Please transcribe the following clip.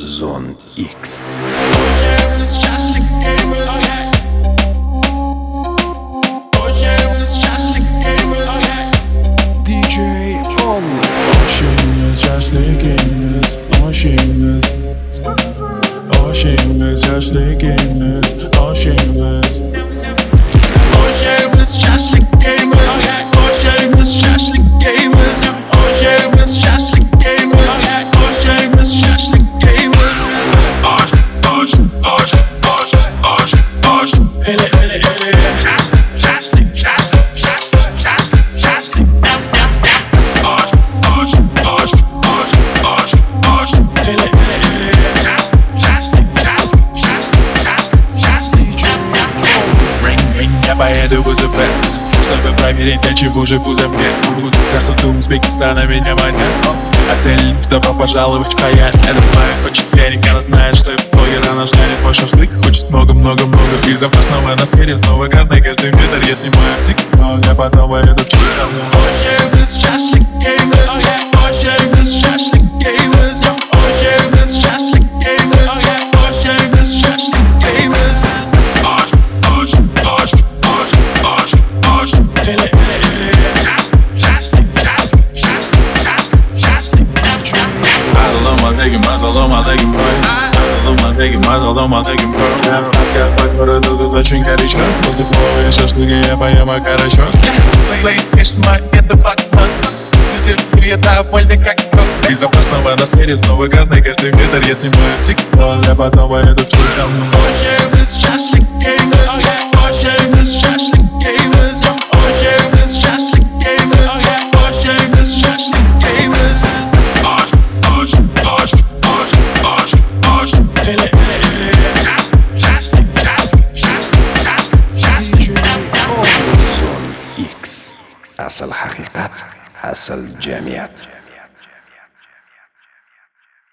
Zone X. DJ on. Shameless, yaşlıyız, o shameless. O shameless, yaşlıyız, o shameless. O shameless, yaşlı gamers. O shameless, yaşlı gamers. O shameless, yaşlı gamers. O shameless, yaşlı gamers. Aş, aş, aş, aş, aş, aş. Hele hele hele. Yaşlı, yaşlı, yaşlı, yaşlı, yaşlı. Aş, aş, aş, aş, aş, aş. Hele hele hele. Yaşlı, yaşlı, yaşlı, yaşlı, yaşlı. Ring, я поеду в УЗП, чтобы проверить, от чего же пузо мне. Красоту Узбекистана меня манят. Отель, добро пожаловать в Хаят. Это моя хочет денег, она знает, что я блогер. Она жарит мой шашлык, хочет много-много-много. И завтра снова на скере, снова грязный каждый метр. Я снимаю в ТикТок, я потом поеду в Чикаго. O shameless, yaşlı gamers. O shameless, yaşlı gamers. O shameless, yaşlı gamers. O shameless, yaşlı gamers. Aş, aş, aş, aş, aş, aş. Hele hele hele. Масло, тут очень горячо. После слова шашлыки я поем хорошо. PlayStation, это блокнот. Созерцаю, это больно как кровь. И завтра снова на скере, снова грязный каждый метр. Я снимаю в ТикТок, я потом поеду в Чикаго. O shameless, yaşlı gamers. O shameless, yaşlı gamers. O shameless, yaşlı gamers. O shameless, yaşlı gamers. Aş, aş, aş, aş, aş, aş. Hele hele hele. Zone X. Asal haqiqat, asal jamiyat.